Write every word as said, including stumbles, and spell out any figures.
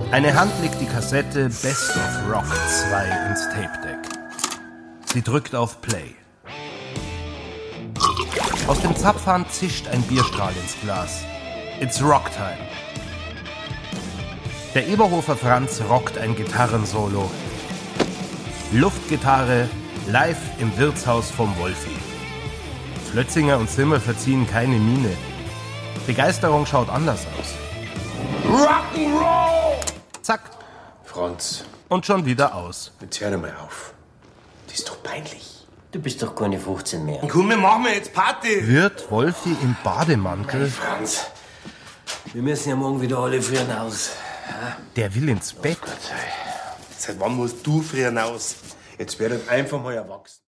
Eine Hand legt die Kassette Best of Rock zwei ins Tape-Deck. Sie drückt auf Play. Aus dem Zapfhahn zischt ein Bierstrahl ins Glas. It's Rocktime. Der Eberhofer Franz rockt ein Gitarrensolo. Luftgitarre, live im Wirtshaus vom Wolfi. Flötzinger und Zimmer verziehen keine Miene. Begeisterung schaut anders aus. Rock'n'Roll! Zack. Franz. Und schon wieder aus. Jetzt hör mal auf. Das ist doch peinlich. Du bist doch keine fünfzehn mehr. Komm, wir machen jetzt Party. Wird Wolfi im Bademantel? Franz. Wir müssen ja morgen wieder alle früh raus. Der will ins Bett. Seit wann musst du früher raus? Jetzt werdet einfach mal erwachsen.